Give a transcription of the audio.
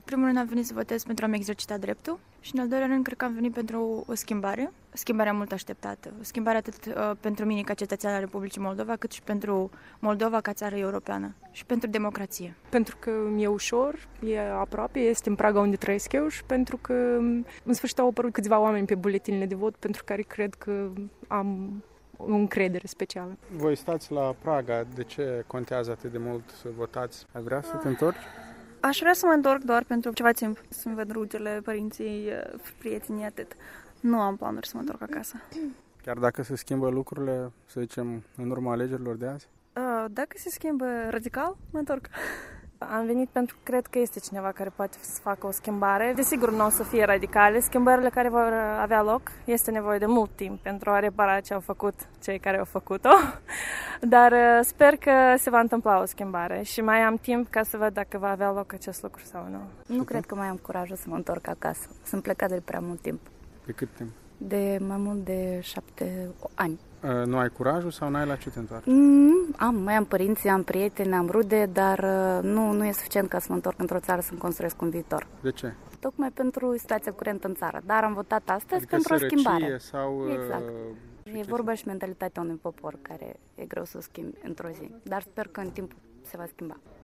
primul rând am venit să votez pentru a-mi exercita dreptul și în al doilea rând cred că am venit pentru o schimbare. Schimbarea mult așteptată. O schimbare atât pentru mine ca cetățean al Republicii Moldova, cât și pentru Moldova ca țară europeană și pentru democrație. Pentru că mi-e ușor, e aproape, este în praga unde trăiesc eu și pentru că în sfârșit au apărut câțiva oameni pe buletinile de vot pentru care cred că am o încredere specială. Voi stați la Praga, de ce contează atât de mult să votați? Ai vrea să te întorci? Aș vrea să mă întorc doar pentru ceva timp, să-mi văd rudele, părinții, prietenii, atât. Nu am planuri să mă întorc acasă. Chiar dacă se schimbă lucrurile, să zicem, în urma alegerilor de azi? Dacă se schimbă radical, mă întorc. Am venit pentru că cred că este cineva care poate să facă o schimbare. Desigur, nu o să fie radicale. Schimbările care vor avea loc, este nevoie de mult timp pentru a repara ce au făcut cei care au făcut-o. Dar sper că se va întâmpla o schimbare și mai am timp ca să văd dacă va avea loc acest lucru sau nu. Nu cred că mai am curajul să mă întorc acasă. Sunt plecat de prea mult timp. De cât timp? De mai mult de 7 ani. Nu ai curajul sau n-ai la ce te întoarci? Mai am părinți, am prieteni, am rude, dar nu e suficient ca să mă întorc într-o țară să-mi construiesc un viitor. De ce? Tocmai pentru situația curentă în țară. Dar am votat astăzi Adică pentru o schimbare. sărăcie sau... Exact. E vorba și mentalitatea unui popor care e greu să o schimbi într-o zi. Dar sper că în timp se va schimba.